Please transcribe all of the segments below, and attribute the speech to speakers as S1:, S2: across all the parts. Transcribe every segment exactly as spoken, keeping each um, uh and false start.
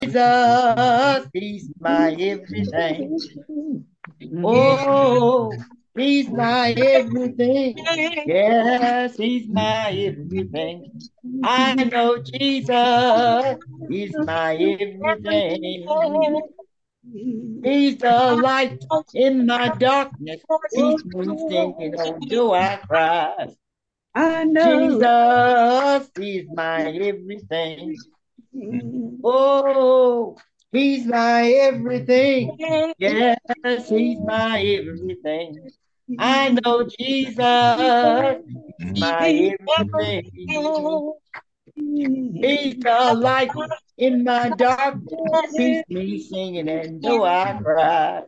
S1: Jesus, he's my everything. Oh, he's my everything. Yes, he's my everything. I know Jesus is my everything. He's the light in my darkness. Keeps me singing, oh, do I cry?
S2: I know.
S1: Jesus is my everything. Oh, he's my everything. Yes, he's my everything. I know Jesus is my everything. He's the light in my darkness. Keeps me singing and though I cry.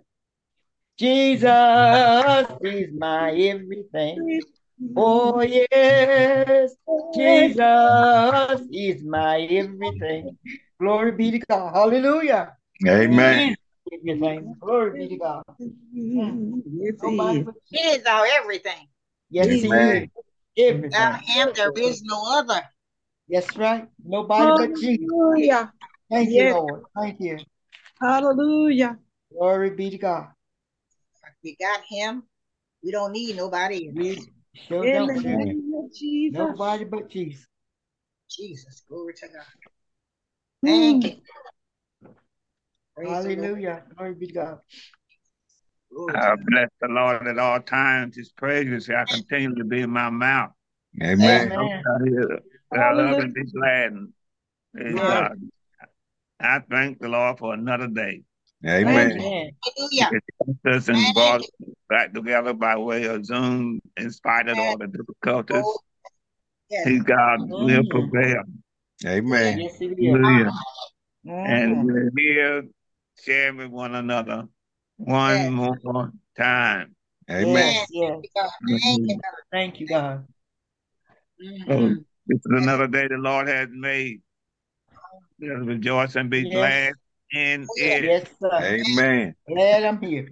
S1: Jesus is my everything. Oh, yes, Jesus is my everything. Glory be to God. Hallelujah.
S3: Amen.
S1: He is everything. Glory be to God. Mm.
S2: Yes, he
S1: Nobody
S2: is.
S1: but
S4: He is our everything.
S1: yes, He
S3: Amen.
S1: is everything.
S4: Without him, there is no other.
S1: That's right. Nobody but Jesus.
S2: Hallelujah.
S1: Thank you,
S2: Yes.
S1: Lord. Thank you.
S2: Hallelujah.
S1: Glory be to God.
S4: If we got him, we don't need nobody else.
S1: We sure
S2: In the
S1: don't. Sure.
S2: name of Jesus.
S1: Nobody but Jesus.
S4: Jesus, glory to God. Thank
S2: Mm.
S4: you. Praise the Lord.
S1: Hallelujah. Glory be to God.
S4: Glory to
S5: I
S4: God.
S5: bless the Lord at all times. His praises shall continue to be in my mouth.
S3: Amen.
S1: Amen.
S5: I love and be glad. Praise
S1: Yes.
S5: God. I thank the Lord for another day.
S3: Amen.
S1: Amen.
S4: Hallelujah.
S5: He kept us and brought us back together by way of Zoom in spite of all the difficulties.
S4: Oh, yes.
S5: He, God, will
S1: Mhm.
S5: prevail.
S3: Amen.
S1: Yes, it is.
S5: Hallelujah.
S1: Mhm.
S5: And we're here sharing with one another one
S4: Yes.
S5: more time.
S3: Amen.
S1: Yes, yes.
S4: Thank you, God.
S1: Thank you, God.
S5: So
S4: Mhm.
S5: this is another day the Lord has made. Let us rejoice and be
S1: Yes.
S5: glad in it.
S1: Yes, sir.
S3: Amen.
S1: Glad I'm here.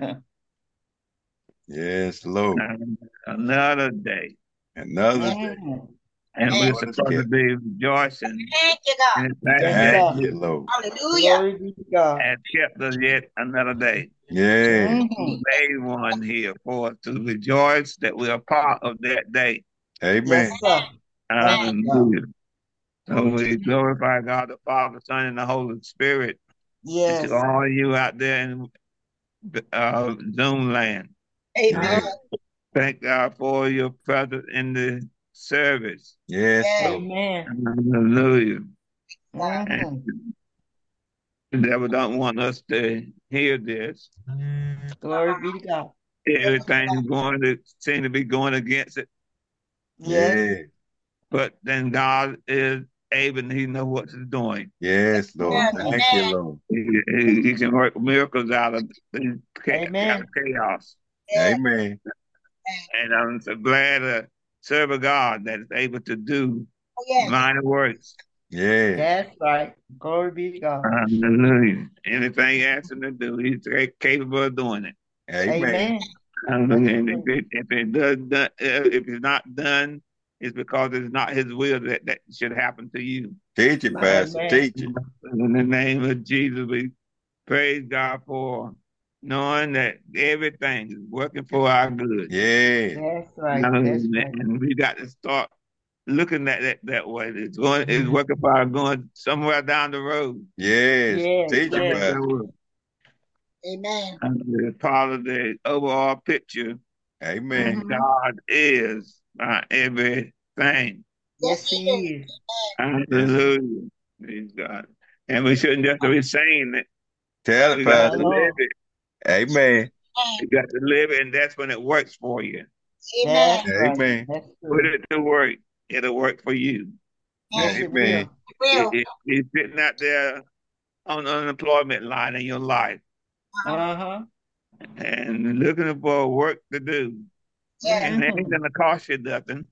S3: Yes, Lord.
S5: And another day.
S3: Another day.
S1: Mhm.
S5: And
S4: Yes.
S5: we're
S3: Lord has
S5: supposed to
S3: kept.
S5: be rejoicing
S4: Thank you, God.
S5: in the fact
S1: Yes,
S5: that
S3: Thank
S1: sir.
S3: you,
S5: He
S3: Lord.
S4: Hallelujah.
S1: Glory be to God.
S5: has kept us yet another day.
S3: Yeah.
S1: Mhm.
S5: He made one here for us to rejoice that we are part of that day.
S1: Yes,
S3: Amen.
S1: sir. Thank you, God.
S5: Hallelujah. So we glorify God the Father, Son, and the Holy Spirit. And
S1: Yes.
S5: to all of you out there in uh, Zoom land,
S4: Amen.
S5: thank God for your presence in the service.
S3: Yes,
S4: Yes.
S3: Lord.
S1: Amen.
S5: Hallelujah.
S4: God.
S5: And
S1: Mhm.
S5: the devil don't want us to hear this.
S1: Glory be to God.
S5: Everything is going to seem to be going against it.
S1: Yes.
S3: Yeah.
S5: But then God is able and He knows what He's doing.
S3: Yes, Lord.
S4: Yes.
S1: Mhm.
S3: Thank you,
S4: Amen.
S3: Lord.
S5: He, he, he can work miracles out of, out
S1: Amen.
S5: of chaos.
S4: Yes.
S3: Amen.
S5: And I'm so glad to serve a God that is able to do
S4: Oh, yes.
S5: minor works.
S3: Yes.
S1: That's right. Glory be to God.
S5: Hallelujah. Anything He asks Him to do, He's capable of doing it.
S3: Amen.
S1: Amen.
S5: Hallelujah. And if it, if it does, done- uh, if it's not done, it's because it's not His will that that should happen to you.
S3: Teach it, Pastor.
S1: Amen.
S3: Teach it.
S5: In the name of Jesus, we praise God for knowing that everything is working for our good.
S3: Yeah.
S1: That's right. That's
S5: Hallelujah.
S1: right.
S5: And we got to start looking at it that way. It's going, it's working for our going somewhere down the road.
S3: Yes.
S1: Yes.
S3: Teach it,
S1: Yes.
S3: Pastor.
S4: Amen.
S5: And it's part of the overall picture
S3: Amen.
S5: that
S1: Mhm.
S5: God is my everything.
S1: Yes,
S4: Yes, He
S1: He
S4: is.
S1: is.
S5: Hallelujah. Praise God. And we shouldn't just be saying it.
S3: Tell it,
S5: We got
S1: My
S5: to
S3: Pastor.
S5: live
S1: Lord.
S5: it.
S3: Amen.
S5: You got to live it, and that's when it works for you.
S4: Amen.
S1: That's right.
S3: Amen.
S1: That's
S5: Put
S1: true.
S5: it to work. It'll work for you.
S1: Yes,
S4: Yes.
S1: it
S3: Amen.
S1: will.
S5: It,
S4: Will.
S5: it, it's sitting out there on the unemployment line in your life
S1: Uh-huh.
S5: and looking for work to do.
S4: Yes.
S5: And it ain't
S1: Mhm.
S5: going to cost you nothing,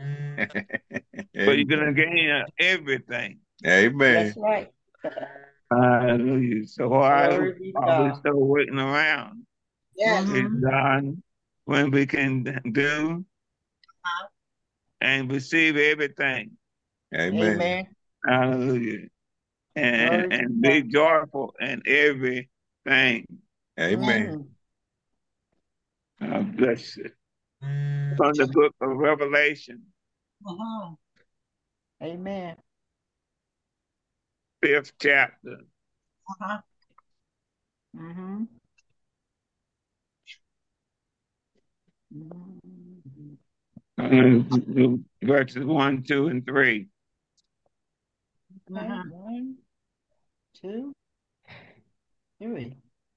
S5: but you're going to gain everything.
S3: Amen.
S1: That's right.
S5: Hallelujah. So why
S1: Glory be to
S5: are we
S1: God.
S5: still waiting around?
S4: Yes.
S5: It's
S1: Mhm.
S5: done when we can do
S4: Uh-huh.
S5: and receive everything.
S3: Amen.
S1: Amen.
S5: Hallelujah. and, and be joyful in everything.
S3: Amen.
S5: God bless you. From the book of Revelation,
S4: Uh-huh.
S1: Amen.
S5: fifth chapter.
S4: Uh-huh.
S1: Mm-hmm.
S5: Uh, verses one, two, and three.
S1: Okay.
S4: Uh-huh.
S1: One, two, three.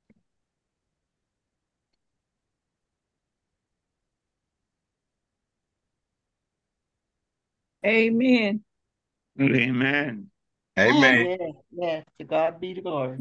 S2: Amen.
S5: Amen.
S3: Amen.
S1: Yes, yes. To God be the glory.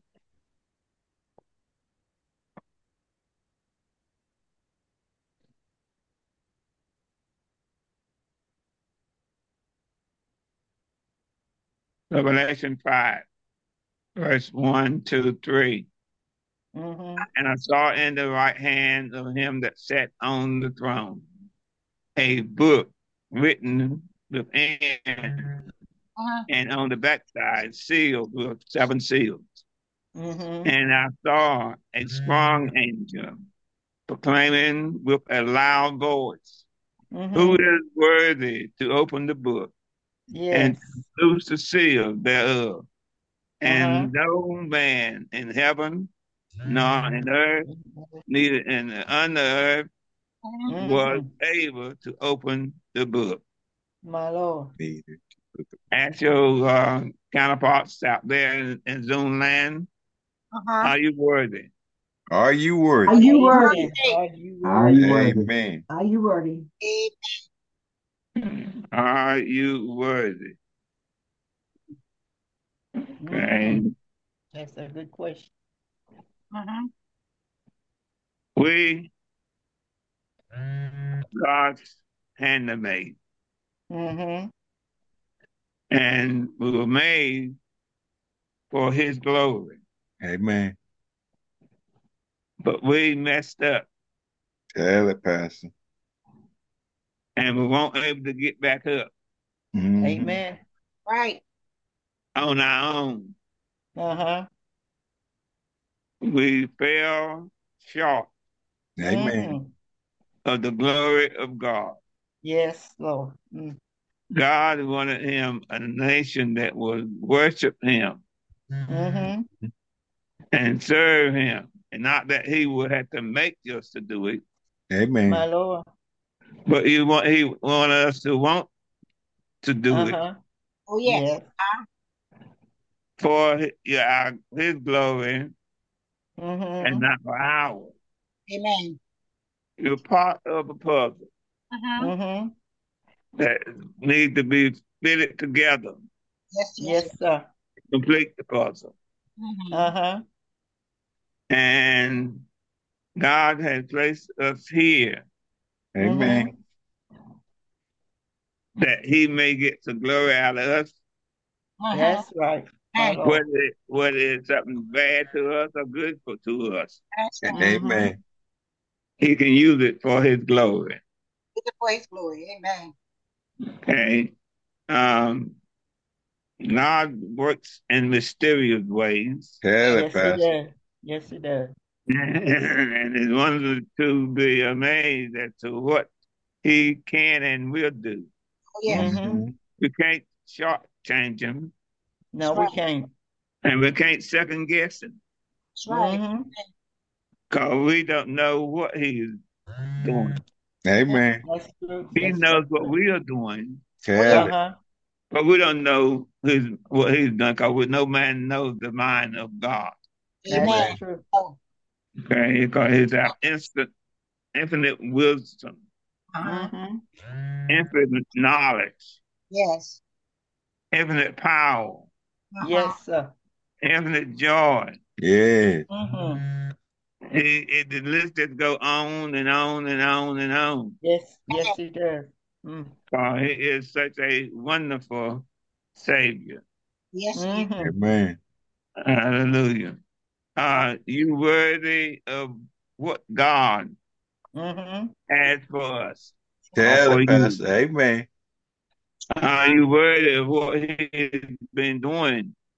S5: Revelation five, verse one, two, three.
S1: Mm-hmm.
S5: And I saw in the right hand of him that sat on the throne a book written with ink,
S4: Uh-huh.
S5: and on the backside sealed with seven seals.
S1: Mm-hmm.
S5: And I saw a strong angel proclaiming with a loud voice,
S1: Mm-hmm.
S5: who is worthy to open the book and
S1: Yes.
S5: to loose the seal thereof? And
S1: Uh-huh.
S5: no man in heaven, nor in earth, neither in the under earth,
S4: Uh-huh.
S5: was
S1: Mm-hmm.
S5: able to open the book.
S1: My Lord.
S5: Ask your uh, counterparts out there in, in Zoom land,
S4: Uh-huh.
S5: are you worthy?
S3: Are you
S6: Are
S3: worthy?
S6: you worthy?
S1: Are you
S6: Are
S1: worthy?
S6: you worthy?
S3: Amen.
S6: Are you worthy?
S5: Are you worthy? Okay.
S1: Mhm. That's a good question.
S4: Uh-huh.
S5: We, God's handmaid,
S1: Mm-hmm.
S5: and we were made for his glory.
S3: Amen.
S5: But we messed up
S3: Tell it, Pastor.
S5: and we weren't able to get back up
S3: Mhm.
S1: Amen.
S4: Right.
S5: on our own.
S1: Uh-huh.
S5: We fell short
S3: Amen.
S1: Mhm.
S5: of the glory of God.
S1: Yes, Lord. Mm.
S5: God wanted him a nation that would worship him
S1: Mm-hmm.
S5: and serve him, and not that he would have to make us to do it,
S3: Amen.
S1: My Lord.
S5: but he want he wanted us to want to do it
S1: Uh-huh.
S4: Oh, yes.
S1: Yes.
S5: for his, yeah, his glory and
S1: Mm-hmm.
S5: not for ours.
S4: Amen.
S5: You're part of a puzzle
S4: Uh-huh.
S1: Mm-hmm.
S5: that needs to be fitted together
S4: Yes, yes.
S1: Yes, sir.
S5: to complete the puzzle.
S4: Uh-huh.
S1: Uh-huh.
S5: And God has placed us here
S3: Amen.
S5: that he may get some glory out of us,
S4: Uh-huh.
S1: That's right. My
S4: Right.
S1: Lord.
S5: whether, it, whether it's something bad to us or good for, to us.
S4: That's right.
S1: Mhm.
S3: Amen.
S5: He can use it for his glory.
S4: Give the praise, glory. Amen.
S5: Okay. Um, God works in mysterious ways,
S3: Tell it,
S1: Yes, he
S3: Pastor.
S1: does. Yes, he does.
S5: and it's wonderful to be amazed as to what he can and will do.
S4: Oh, yes.
S1: Mhm.
S3: Mhm.
S5: We can't shortchange him,
S1: No,
S4: That's
S1: we
S4: right.
S1: can't.
S5: and we can't second guess him
S4: That's right.
S1: Mm-hmm.
S5: because we don't know what he's doing.
S3: Amen.
S1: That's true.
S5: He
S1: That's
S5: knows
S1: so
S5: what
S1: true.
S5: we are doing,
S3: Tell it.
S1: Uh-huh.
S5: but we don't know his, what he's done because no man knows the mind of God.
S1: That
S4: Amen.
S1: is true.
S4: Oh,
S5: Okay, because he's our instant, infinite wisdom,
S4: uh-huh.
S1: Mm-hmm.
S5: infinite knowledge,
S4: Yes.
S5: infinite power,
S4: Uh-huh.
S1: Yes, sir.
S5: infinite joy.
S3: Yeah.
S1: Mm-hmm.
S5: He, it, the list just go on and on and on and on.
S1: Yes, yes, he does. Mm.
S5: Uh, he is such a wonderful Savior.
S4: Yes, he is.
S1: Mm-hmm.
S3: Amen.
S5: Hallelujah. Uh, you worthy of what God
S1: Mm-hmm.
S5: has for us,
S3: Tell
S5: for
S3: it,
S5: you.
S3: Pastor. Amen.
S5: Are you worthy of what He's been doing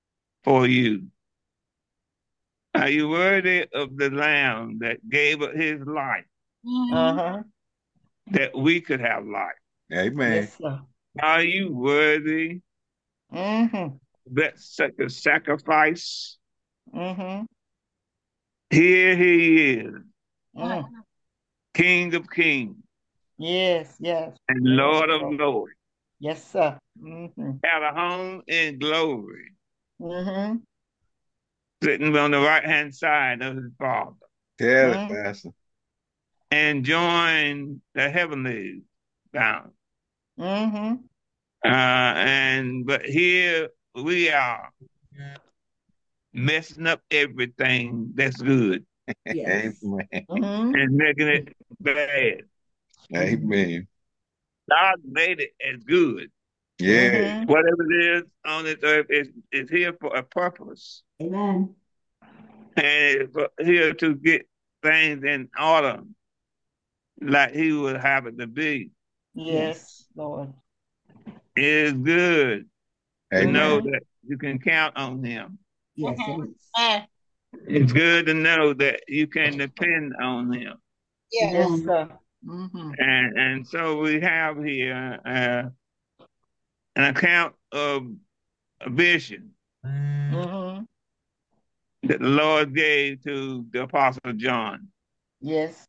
S5: for you. Are you worthy of the Lamb that gave up his life
S1: Uh-huh.
S5: that we could have life?
S3: Amen.
S1: Yes, sir.
S5: Are you worthy
S1: Mm-hmm.
S5: of that such a sacrifice?
S1: Mm-hmm.
S5: Here he is,
S1: Mm.
S5: King of kings
S1: Yes, yes.
S5: and
S1: Yes,
S5: Lord of
S1: Lord.
S5: lords.
S1: Yes, sir. Mm-hmm.
S5: Have a home in glory,
S1: Mm-hmm.
S5: sitting on the right-hand side of his Father,
S3: Tell it,
S1: Mm-hmm.
S3: Pastor.
S5: and join the heavenly bound.
S1: Mm-hmm.
S5: Uh, and but here we are messing up everything that's good
S1: Yes.
S3: Amen.
S1: Mm-hmm.
S5: and making it bad.
S3: Amen.
S5: God made it as good.
S3: Yeah.
S1: Mm-hmm.
S5: Whatever it is on this earth is, is here for a purpose.
S1: Amen.
S5: And it's for- here to get things in order like he would have it to be.
S1: Yes, Lord.
S5: It is good to
S3: Amen.
S5: know
S1: Mhm.
S5: that you can count on him.
S1: Yes, it is.
S4: Ah,
S5: It's good to know that you can depend on him.
S4: yes.
S1: Yes, sir. Mm-hmm.
S5: And and so we have here uh, an account of a vision
S1: Mm-hmm.
S5: that the Lord gave to the Apostle John
S1: Yes.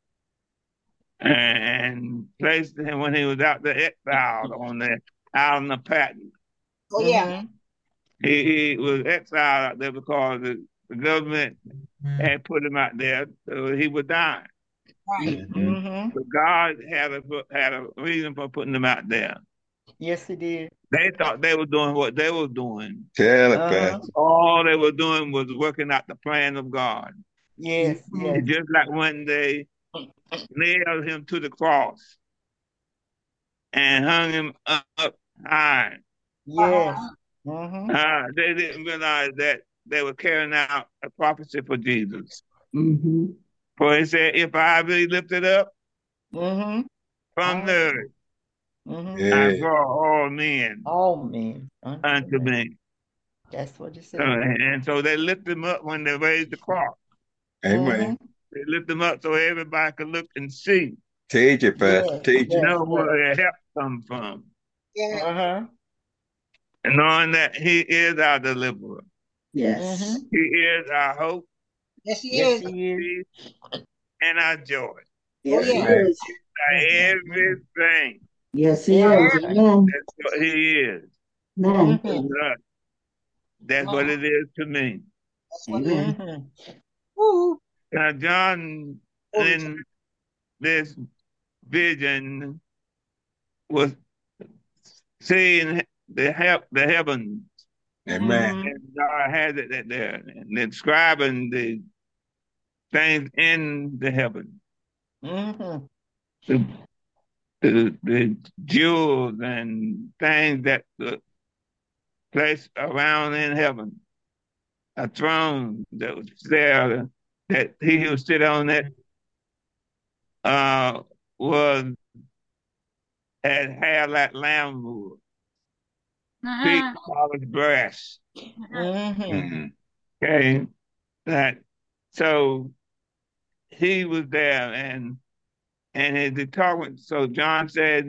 S5: and placed him when he was out there exiled on the island of Patmos.
S4: Oh, yeah.
S1: Mhm.
S5: He, he was exiled out there because the, the government had put him out there so he would die.
S4: Right.
S3: Mhm.
S1: Mhm.
S5: But God had a had a reason for putting him out there.
S1: Yes, it did.
S5: They thought they were doing what they were doing.
S3: Tell it,
S1: Uh-huh.
S3: Pastor.
S5: All they were doing was working out the plan of God.
S1: Yes, yes.
S5: Just like when they nailed him to the cross and hung him up high.
S1: Yes. Mhm.
S5: Uh, they didn't realize that they were carrying out a prophecy for Jesus.
S1: Mhm.
S5: For he said, if I be lifted up
S1: Mhm.
S5: from the earth,
S1: Mhm.
S5: I
S3: Yeah.
S5: draw all men
S1: All men unto
S5: unto
S1: me.
S5: me.
S1: That's what it
S5: So,
S1: said.
S5: and so they lift him up when they raised the cross.
S3: Amen.
S1: Mhm.
S5: They lift him up so everybody could look and see,
S3: Teach it, Pastor.
S1: Yes.
S3: Teach it.
S1: Yes.
S5: know where
S1: Yes.
S5: their help come from,
S4: Yeah.
S1: Uh-huh.
S5: and knowing that he is our deliverer.
S1: Yes. Mhm.
S5: He is our hope,
S4: Yes, he
S1: Yes,
S4: is.
S1: he is.
S5: peace, and our joy.
S4: Oh,
S1: Yes, he
S4: yeah.
S3: Amen.
S1: is.
S5: Our
S1: Mhm.
S5: everything.
S1: Yes, he
S4: Yeah.
S1: is. Amen.
S5: That's what he is.
S1: Amen.
S5: To us. That's what it is to me.
S4: That's what it is.
S1: Mhm.
S4: Woo.
S5: Now, John,
S4: Glory to
S5: in this vision, was seeing the help, the heavens,
S3: Amen.
S1: Mhm.
S5: and God has it that there, and describing the things in the heaven,
S1: Mhm.
S5: the, the, the jewels and things that the place around in heaven, a throne that was there, that he who sit on it uh, was had hair like lamb wool, feet polished brass.
S1: Mhm.
S3: Mhm.
S5: Okay, that so he was there, and and in the talking. So John said,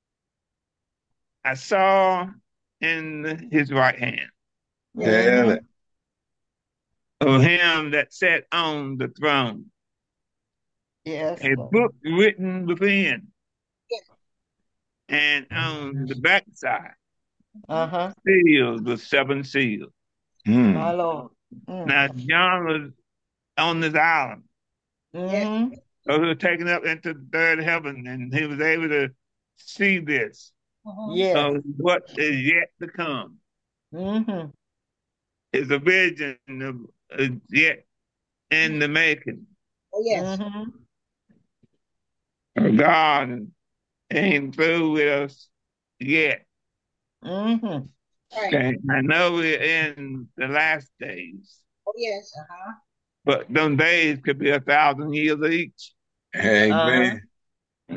S5: "I saw in his right hand
S3: Tell it.
S5: of him that sat on the throne
S1: Yes.
S5: a
S1: Lord.
S5: book written within, and on the backside
S1: Uh-huh.
S5: sealed with seven seals."
S1: My
S3: Mm.
S1: Lord. Mm.
S5: Now John was on this island.
S1: Mhm.
S5: So he was taken up into the third heaven, and he was able to see this
S1: Yes.
S5: of what is yet to come.
S1: Mhm.
S5: It's a vision of is yet in the making.
S4: Oh, yes.
S1: Mhm.
S5: God ain't through with us yet.
S1: Mhm.
S4: Right.
S5: Okay, I know we're in the last days,
S4: Oh, yes. Uh-huh.
S5: but them days could be a thousand years each.
S3: Amen.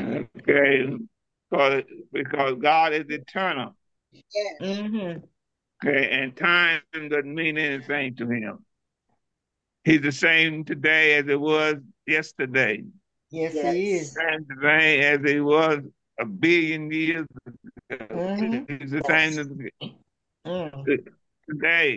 S5: Okay, because because God is eternal.
S4: Yes.
S1: Mhm.
S5: Okay, and time doesn't mean anything to him. He's the same today as it was yesterday.
S1: Yes, he is.
S5: And the same as he was a billion years ago.
S1: Mm-hmm.
S5: He's the same as
S1: Mm.
S5: today.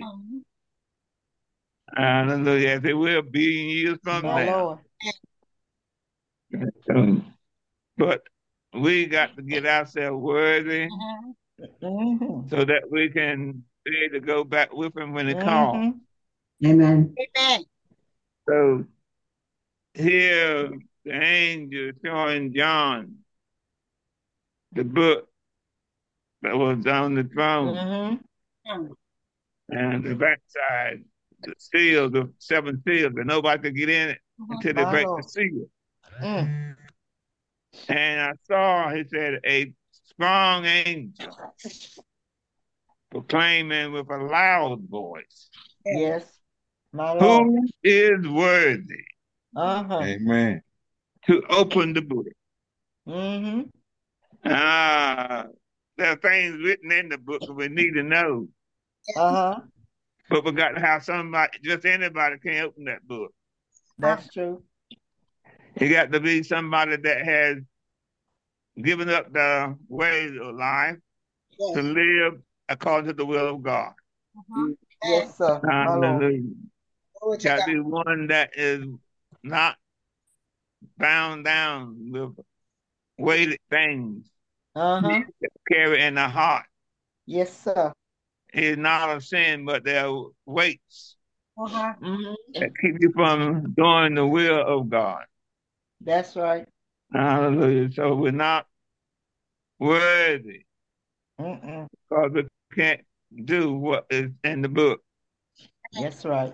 S5: Hallelujah. As he will a billion years from
S1: My
S5: now.
S1: Lord.
S5: So, but we got to get ourselves worthy
S1: Mm-hmm.
S5: so that we can be able to go back with him when he
S1: Mm-hmm.
S5: calls.
S6: Amen.
S4: Amen.
S5: So here the angel showing John the book that was on the throne
S1: Mm-hmm.
S5: and the backside, the seal, the seven seals, and nobody could get in it until they
S1: My
S5: break
S1: Lord.
S5: the seal.
S1: Mm.
S5: And I saw, he said, a strong angel proclaiming with a loud voice,
S1: Yes. My Lord.
S5: who is worthy
S1: Uh-huh.
S3: Amen.
S5: to open the book?
S1: Mm-hmm.
S5: Ah, there are things written in the book that we need to know.
S1: Uh-huh.
S5: But we got to have somebody, just anybody can open that book.
S1: That's true.
S5: It got to be somebody that has given up the ways of life to live according to the will of God.
S1: Yes, sir. My Lord.
S5: Hallelujah.
S4: Glory to
S5: Got to
S4: God.
S5: be one that is not bound down with weighted things
S1: Uh-huh.
S5: carry in the heart.
S1: Yes, sir.
S5: It's not a sin, but there are weights
S4: Uh-huh.
S1: Mm-hmm.
S5: that keep you from doing the will of God.
S1: That's right.
S5: Hallelujah. So we're not worthy
S1: Mm-mm.
S5: because we can't do what is in the book.
S1: That's right.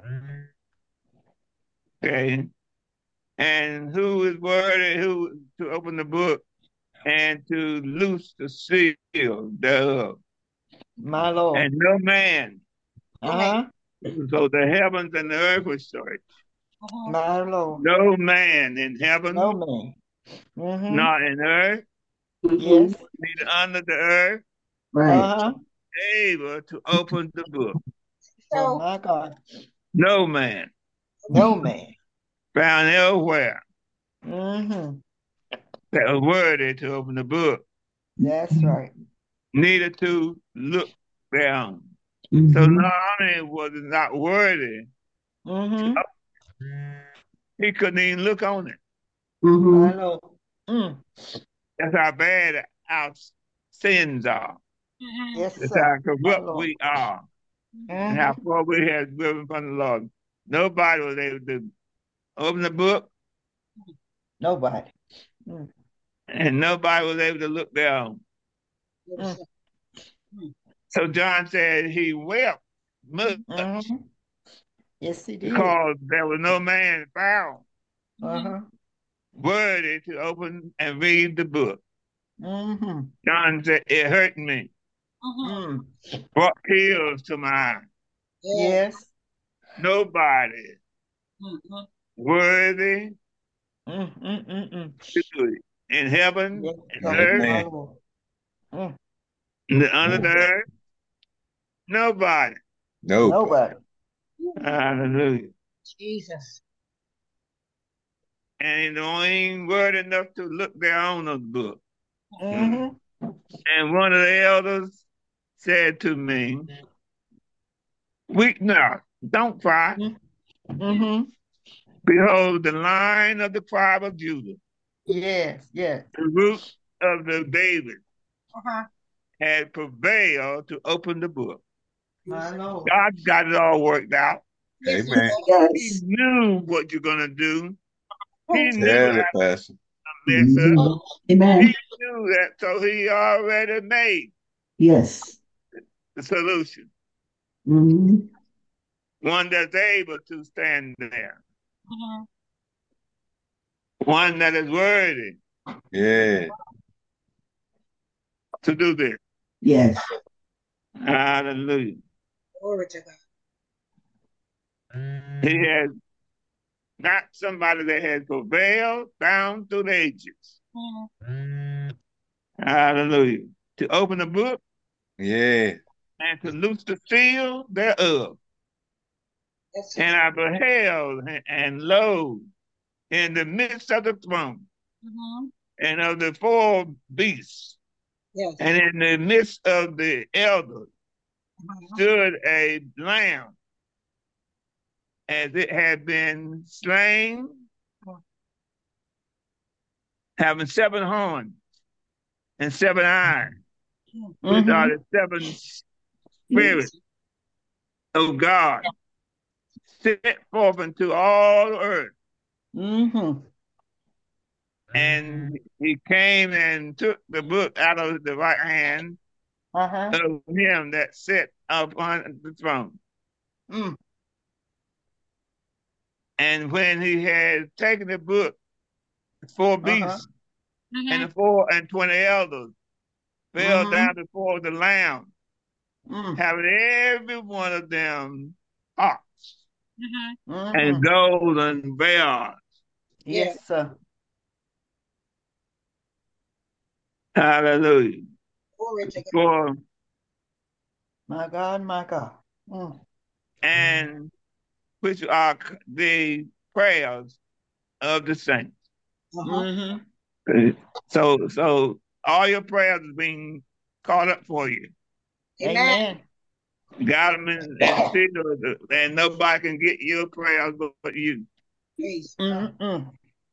S5: Okay. And who is worthy who to open the book and to loose the seal thereof?
S1: My Lord.
S5: And no man.
S1: Uh-huh.
S5: So the heavens and the earth will search.
S1: My Lord.
S5: No man in heaven,
S1: No man. Mm-hmm.
S5: nor in earth,
S1: Yes.
S5: neither under the earth,
S6: Right.
S1: Uh-huh.
S5: able to open the book.
S1: Oh,
S4: So,
S1: my God.
S5: No man
S1: No man.
S5: found elsewhere
S1: Mm-hmm.
S5: that was worthy to open the book,
S1: That's right.
S5: neither to look down.
S6: Mhm.
S5: So not only was it not worthy,
S1: Mm-hmm.
S5: he couldn't even look on it.
S6: Mhm.
S1: My Lord. Mm.
S5: That's how bad our sins are.
S1: Yes,
S5: That's
S1: sir.
S5: how
S1: My
S5: corrupt
S1: Lord.
S5: we are. And how
S1: Mm-hmm.
S5: far we have driven from the Lord. Nobody was able to open the book,
S1: Nobody.
S5: and nobody was able to look down.
S1: Mm.
S5: So John said he wept much
S1: Mm-hmm. Yes, he did.
S5: because there was no man found
S1: Uh-huh.
S5: worthy to open and read the book.
S1: Mm-hmm.
S5: John said, it hurt me,
S1: Mm.
S5: brought tears to my eyes.
S1: Yes.
S5: Nobody worthy
S1: Mm-mm-mm-mm.
S5: to do it. In heaven,
S1: Yes,
S5: in
S1: sir.
S5: earth,
S1: My
S3: Amen.
S1: Lord. Mm.
S5: in the under the earth, nobody.
S3: Nobody.
S1: Nobody.
S5: Hallelujah.
S4: Jesus.
S5: And he don't even word enough to look down on the book.
S1: Mm-hmm.
S5: And one of the elders said to me, weep not, don't cry.
S1: Mm-hmm.
S5: Behold, the Lion of the tribe of Judah,
S1: Yes, yes.
S5: the root of the David,
S4: Uh-huh.
S5: had prevailed to open the book.
S1: My Lord.
S5: God's got it all worked out.
S4: Yes, he
S3: Amen.
S4: does.
S5: He
S6: Yes.
S5: knew what you're going to do. He knew
S3: Tell
S5: how
S3: it, Pastor.
S5: to mess up.
S6: Mhm. Amen.
S5: He knew that, so he already made
S6: Yes.
S5: the solution.
S6: Mhm.
S5: One that's able to stand there.
S4: Mhm.
S5: One that is worthy
S3: Yeah.
S5: to do this.
S6: Yes.
S5: Hallelujah.
S4: Glory to God.
S5: He has not somebody that has prevailed down through the ages.
S4: Mhm.
S5: Hallelujah. To open the book,
S3: Yeah.
S5: and to loose the seal thereof.
S4: Yes.
S5: And I beheld, and, and lo, in the midst of the throne,
S4: Mhm.
S5: and of the four beasts,
S4: Yes.
S5: and in the midst of the elders,
S4: Mhm.
S5: stood a lamb, as it had been slain, having seven horns and seven eyes, which are the seven spirits of God, sent forth into all the earth.
S6: Mm-hmm.
S5: And he came and took the book out of the right hand
S6: Uh-huh.
S5: of him that sat upon the throne.
S6: Mm.
S5: And when he had taken the book, the four beasts and the four and twenty elders fell
S6: Mhm.
S5: down before the Lamb,
S6: Mm.
S5: having every one of them harps
S6: Mhm.
S5: and golden bells.
S6: Yes, sir.
S5: Hallelujah.
S4: Glory to God.
S5: For
S6: My God, my God. Mm.
S5: and which are the prayers of the saints.
S4: Uh-huh.
S6: Mm-hmm.
S5: So, so all your prayers are being caught up for you.
S4: Amen.
S6: Amen.
S5: Got them in, in secret, and nobody can get your prayers but, but you.
S4: Praise God.
S6: Mm-mm.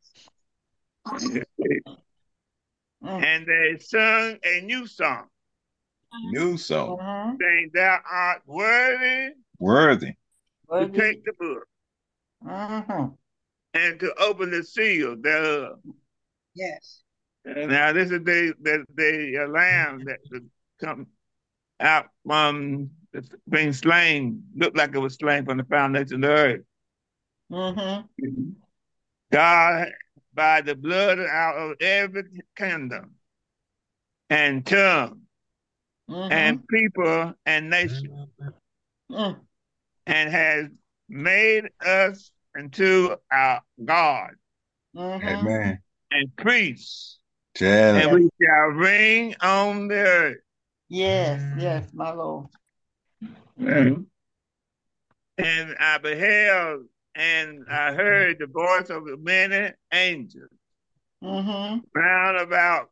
S6: Mm.
S5: And they sung a new song,
S3: New song.
S6: Mhm.
S5: saying, "Thou art worthy
S3: Worthy.
S5: to
S6: Worthy.
S5: take the book
S6: Mhm.
S5: and to open the seal thereof."
S4: Yes.
S5: And now this is the the, the uh, lamb that that come out from being slain, looked like it was slain from the foundation of the earth.
S6: Mhm.
S5: God, by the blood out of every kingdom and tongue
S6: Mhm.
S5: and people and nation,
S6: Mm.
S5: and has made us into our God
S6: Mhm.
S3: Amen.
S5: and priests,
S3: Tell
S5: and
S3: it.
S6: Yes.
S5: we shall reign on the earth.
S6: Yes, yes, my Lord.
S5: And I beheld and I heard the voice of many angels
S6: Mm-hmm.
S5: round about,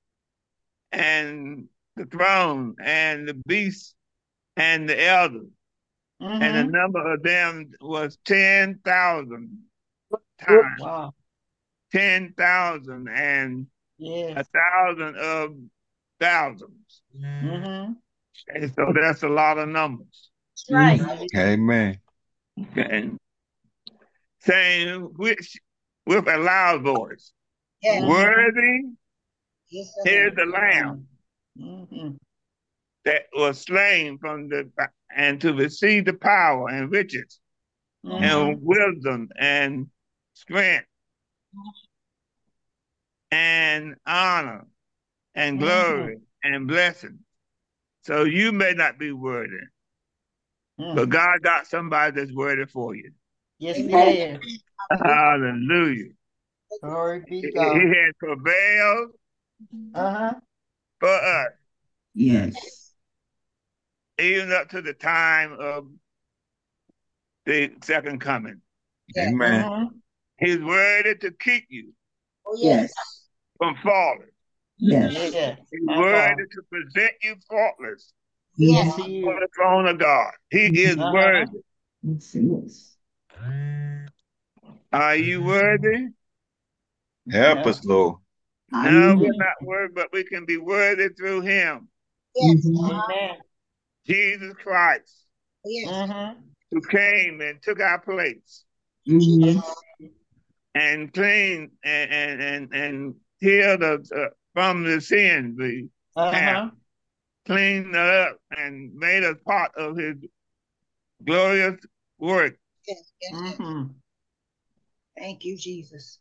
S5: and the throne and the beasts and the elders,
S6: Mm-hmm.
S5: and the number of them was ten thousand times,
S6: Wow.
S5: ten thousand and a
S6: Yes.
S5: thousand of thousands.
S6: Mm-hmm.
S5: And so that's a lot of numbers.
S4: That's right.
S6: Mm-hmm.
S3: Amen.
S5: Okay. Saying which with a loud voice,
S4: Yes.
S5: worthy
S4: Yes,
S5: is
S4: sir.
S5: the Lamb
S6: Mm-hmm.
S5: that was slain from the and to receive the power and riches
S6: Mm-hmm.
S5: and wisdom and strength and honor and glory and blessing. So you may not be worthy,
S6: Mm-hmm.
S5: but God got somebody that's worthy for you.
S6: Yes, he is.
S5: Hallelujah.
S6: Glory be
S5: He
S6: to God.
S5: he has prevailed
S6: Uh-huh.
S5: for us,
S6: Yes.
S5: even up to the time of the second coming.
S4: Yes.
S3: Amen.
S6: Mm-hmm.
S5: He's worthy to keep you
S4: Oh, yes.
S5: from falling.
S6: Yes. Yes.
S5: He's
S6: My
S5: worthy
S6: God.
S5: to present you faultless
S6: Yes, he
S5: for
S6: is.
S5: the throne of God. He is
S6: Uh-huh.
S5: worthy.
S6: Yes, he is.
S5: Are you worthy?
S3: Help
S6: Yeah.
S3: us, Lord.
S5: No, we're not worthy, but we can be worthy through him,
S4: Yes.
S6: Amen.
S5: Jesus Christ,
S4: Yes.
S6: Mm-hmm.
S5: who came and took our place
S6: Yes.
S5: and cleaned and and and, and healed us uh, from the sins we have,
S6: Uh-huh.
S5: cleaned us up and made us part of his glorious work.
S4: Yes. Yes. Yes.
S6: Mm-hmm.
S4: Thank you, Jesus.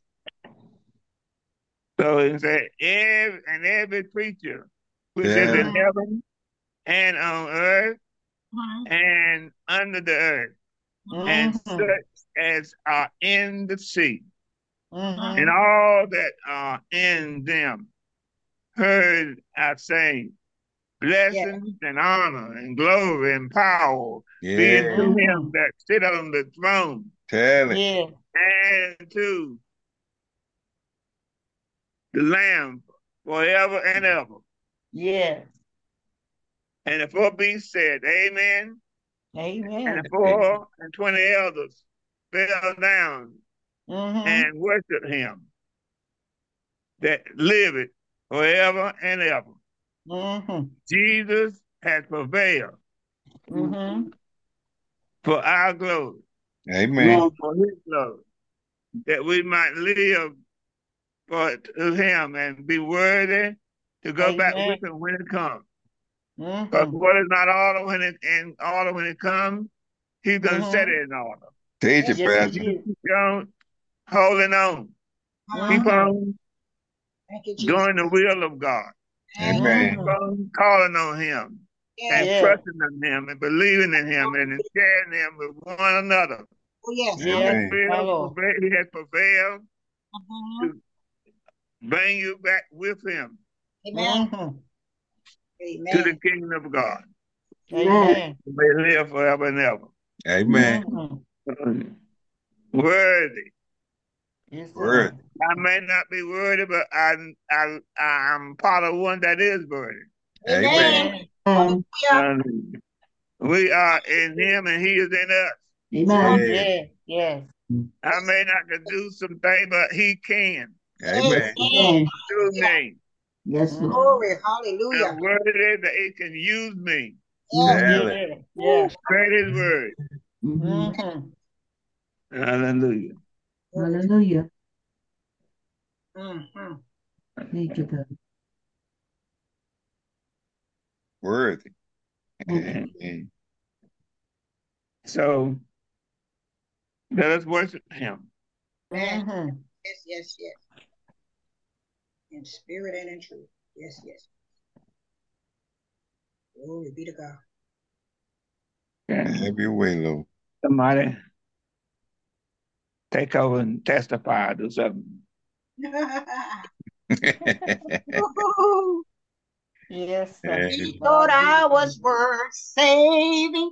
S5: So it said, every, and every creature which is in
S3: Yeah.
S5: heaven and on earth
S4: Mhm.
S5: and under the earth, and
S6: Mm-hmm.
S5: such as are in the sea,
S6: Mm-hmm.
S5: and all that are in them, heard our saying, blessings and honor and glory and power be
S3: Yeah.
S5: to him that sit on the throne
S3: Tell it.
S6: Yeah.
S5: and to the Lamb forever and ever.
S6: Yeah.
S5: And the four beasts said, Amen.
S6: Amen.
S5: And the four and twenty elders fell down
S6: Mm-hmm.
S5: and worshiped him that liveth forever and ever.
S6: Mm-hmm.
S5: Jesus has prevailed
S6: Mm-hmm.
S5: for our glory,
S3: Amen.
S5: for his glory, that we might live for to him and be worthy to go back
S6: Amen.
S5: with him when it comes. Because
S6: Mm-hmm.
S5: what is not order when it in order when it comes, he's gonna
S6: Mhm.
S5: set it in order.
S3: Teach it,
S6: Yes,
S3: Pastor.
S6: he is.
S5: Keep on holding on. Keep
S6: Mhm.
S5: on
S4: Thank you, Jesus.
S5: doing the will of God.
S3: Amen.
S5: Keep on calling on him and
S6: Yeah.
S5: trusting in him and believing in him and sharing him with one another.
S4: Oh, yes.
S6: Yeah.
S3: Amen.
S6: My Lord.
S5: Prevail- He has prevailed
S4: Mhm.
S5: to bring you back with him
S4: Amen.
S6: Mhm.
S5: to the
S4: Amen.
S5: kingdom of God.
S6: Amen.
S5: You may live forever and ever.
S3: Amen.
S6: Mhm.
S5: Worthy.
S6: Yes, sir.
S3: Word.
S5: I may not be worthy, but I, I, I'm part of one that is worthy.
S3: Amen.
S6: Amen.
S4: Hallelujah.
S5: Um, we are in him and he is in us.
S3: Yeah.
S6: Yes. Yes.
S5: I may not can do some things, but he can
S3: Amen.
S4: Amen.
S5: through me.
S7: Yes, Lord.
S4: Glory.
S5: And
S4: Hallelujah.
S5: worthy that he can use me.
S4: Yes.
S3: Tell it.
S6: Yeah. Yeah.
S5: Spread his word.
S7: Mhm.
S6: Mhm.
S5: Hallelujah.
S7: Hallelujah.
S4: Mhm.
S7: Thank you, God.
S3: Worthy.
S7: Mhm.
S3: Amen.
S5: So let us worship him.
S4: Amen.
S6: Mhm.
S4: Yes, yes, yes. In spirit and in truth. Yes, yes. Glory be to God.
S5: Okay.
S3: Have your way, Lord.
S5: Somebody take over and testify or something.
S6: Yes, sir.
S4: He thought I was worth saving,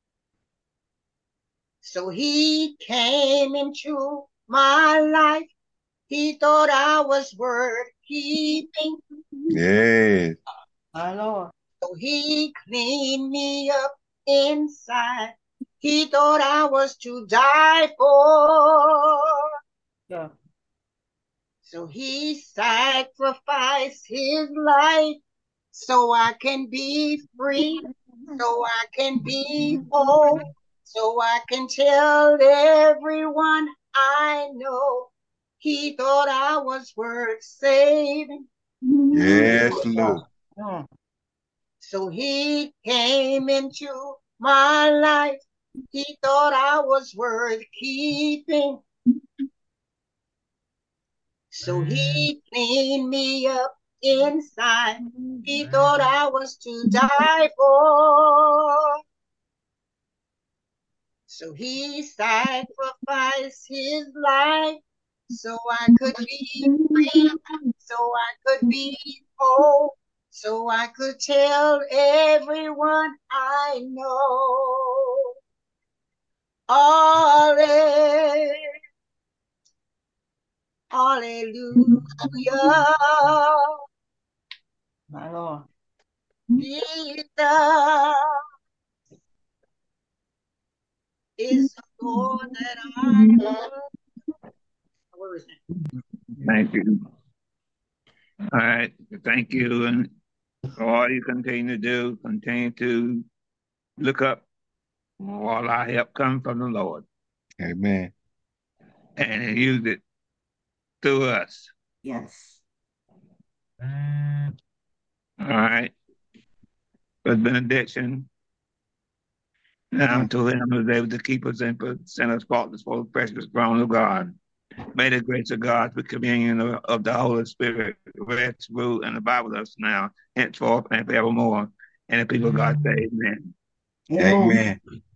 S4: so he came into my life. He thought I was worth keeping,
S3: Yes.
S6: My Lord.
S4: so he cleaned me up inside. He thought I was to die for,
S6: Yeah.
S4: so he sacrificed his life so I can be free, so I can be whole, so I can tell everyone I know he thought I was worth saving.
S3: Yes, Lord.
S6: Mm.
S4: So he came into my life. He thought I was worth keeping. So he cleaned me up inside. He thought I was to die for. So he sacrificed his life so I could be free, so I could be whole, so I could tell everyone I know. Alleluia. Hallelujah.
S6: My Lord.
S4: Jesus is the Lord that I love. Where is it?
S5: Thank you. All right. Thank you. And for all you continue to do, continue to look up. All our help comes from the Lord.
S3: Amen.
S5: And he used it through us.
S7: Yes.
S5: All right. For benediction. Now to him who is able to keep us and send us faultless for the precious throne of God. May the grace of God, the communion of, of the Holy Spirit, rest, rule, and abide with us now, henceforth, and forevermore. And the people of God say, Amen.
S7: Amen.
S3: Amen.